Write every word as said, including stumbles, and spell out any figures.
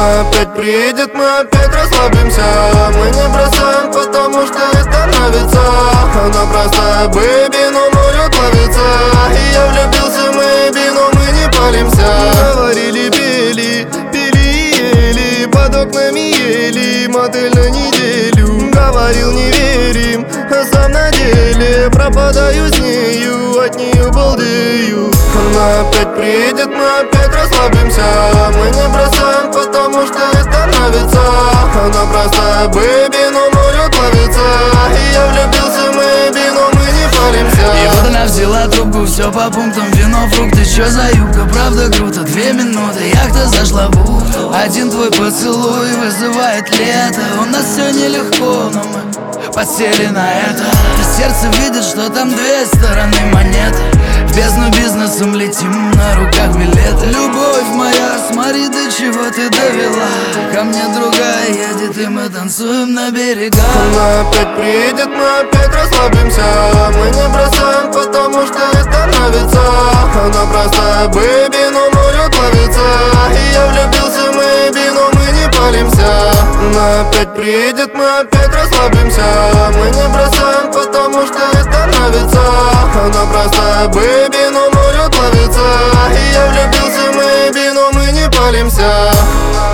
Она опять приедет, мы опять расслабимся. Мы не бросаем, потому что это нравится. Она простая, бэйби, но может ловиться. И я влюбился, мэйби, но мы не палимся. Говорили, пели, пели и ели, под окнами ели, мотель на неделю. Говорил, не верим, а сам на деле пропадаю с нею, от нее балдею. Она опять приедет, мы опять расслабимся. Мы не бросаем, потому что это нравится. Она простая, бэйби, но может ловиться. И я влюбился, мэйби, но мы не палимся. И вот она взяла трубку, все по пунктам, вино, фрукты, чё за юбка, правда круто. Две минуты, яхта зашла в бухту. Один твой поцелуй вызывает лето. У нас все нелегко, но мы подсели на это. И сердце видит, что там две стороны монеты. В бездну бизнесом летим, на руках билеты. Любовь моя, смотри, до чего ты довела. Ко мне другая едет, и мы танцуем на берегах. Она опять приедет, мы опять расслабимся. Мы не бросаем, потому что это нравится. Она простая, бэйби, но может ловиться. И я влюбился, мэйби, но мы не палимся. Она опять приедет, мы опять расслабимся. Мы не бросаем, потому что это нравится. Она простая, бэйби, но может ловиться. И я влюбился, мэйби, но мы не палимся.